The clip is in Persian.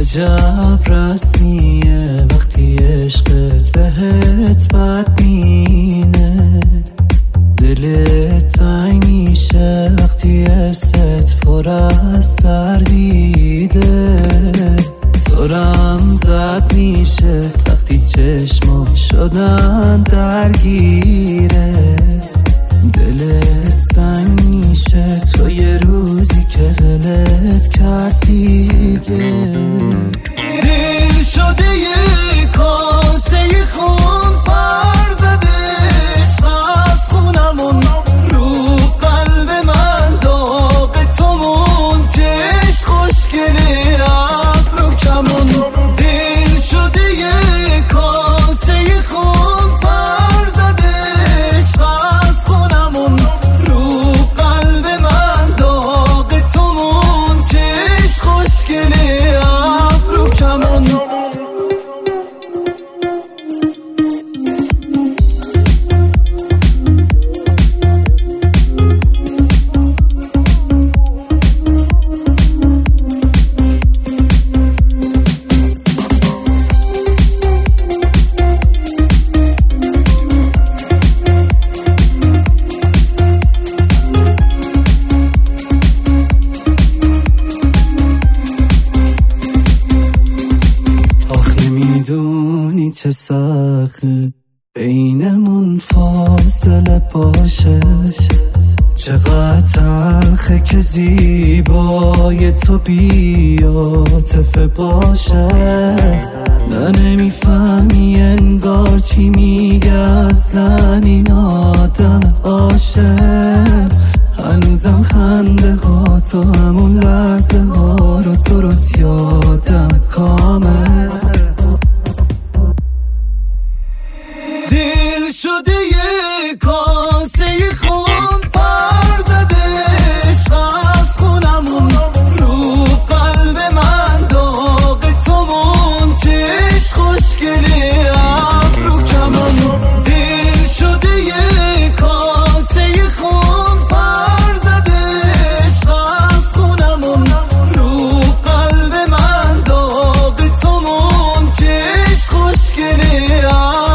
عجب رسمیه وقتی عشقت بهت بد مینه، دلت تنگ میشه وقتی حست پر از تردیده، دورم زد میشه وقتی چشما شدن درگیره، دلت تنگ میشه تو یه روزی که ولت کرد دیگه. دل شده یه کاسه خون پر زدش از خونمون، رو قلب من داغ تو منچش خوشگله ابرو کمون. دل شده یه کاسه خون پر زدش از خونمون، رو قلب من داغ تو منچش خوشگله ابرو کمون. میدونی چه سخته بینمون فاصله باشه، چقدر تلخه که زیبای تو بی‌عاطفه باشه. نه نمیفهمی انگار چی میگه اصلا این آدم عاشق، هنوزم خنده ها تو همون لحظه ها رو درست یادم کامل.